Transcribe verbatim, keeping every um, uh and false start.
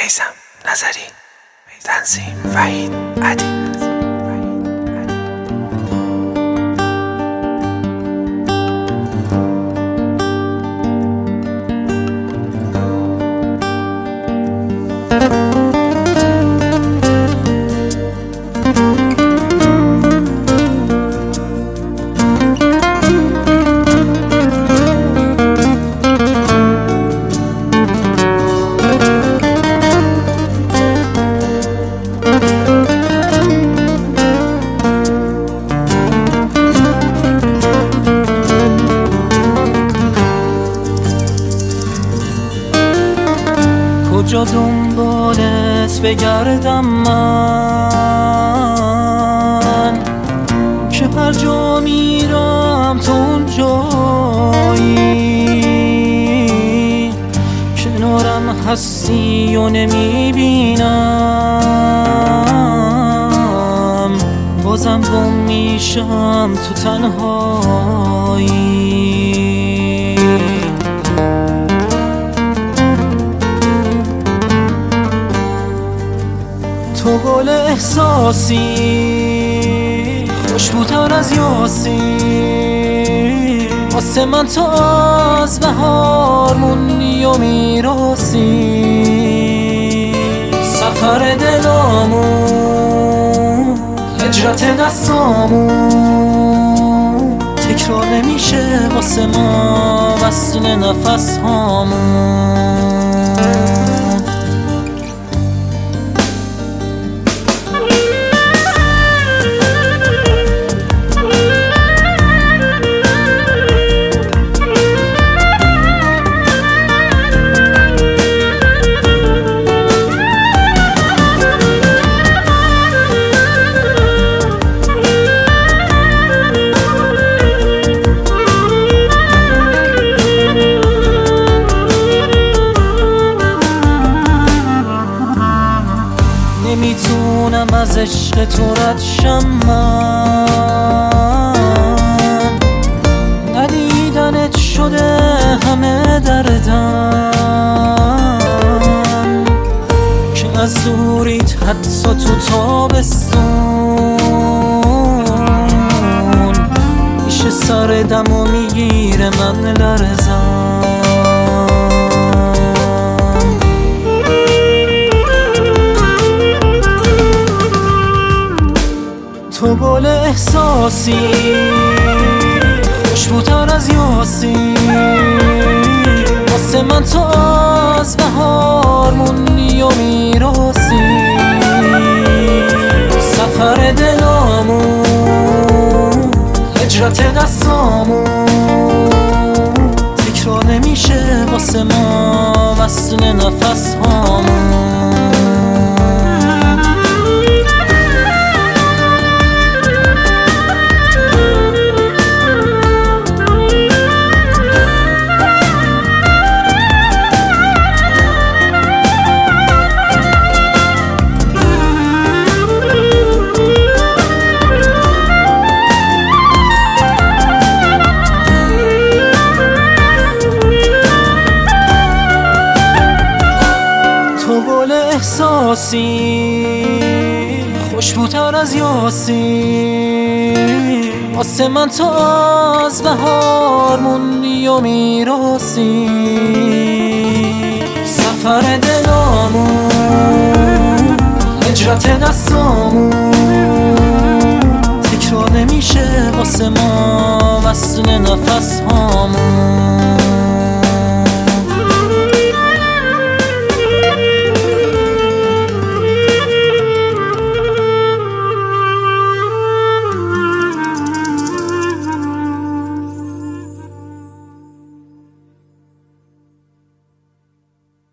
میثم نظری، تنظیم وحید عدی. کجا دنبالت بگردم من که هر جا میرم تو اونجایی، کنارم هستی و نمیبینم، بازم گم میشم تو تنهایی. تو گل احساسی، خوشبوتر از یاسی، واسه من تو از بهار موندی و میراسی. سفر دلامون، هجرت دستامون، تکرار نمیشه واسه ما وصل نفس هامون. نمیتونم از عشق تو رد شم من، ندیدنت شده همه دردم، که از دوریت حتی تو تابستون میشه سردم و میگیره من لرزم. تو گل احساسی، خوشبوتر از یاسی، واسه من تو از بهار موندی و میراسی. سفر دلامون، هجرت دستامون، تکرار نمیشه واسه ما وصل نفس هامون. احساسی، خوشبوتر از یاسی، واسه من تو از بهار موندی و میراسی. سفر دلامون، هجرت دستامون، تکرار نمیشه واسه ما وصل نفس هامون.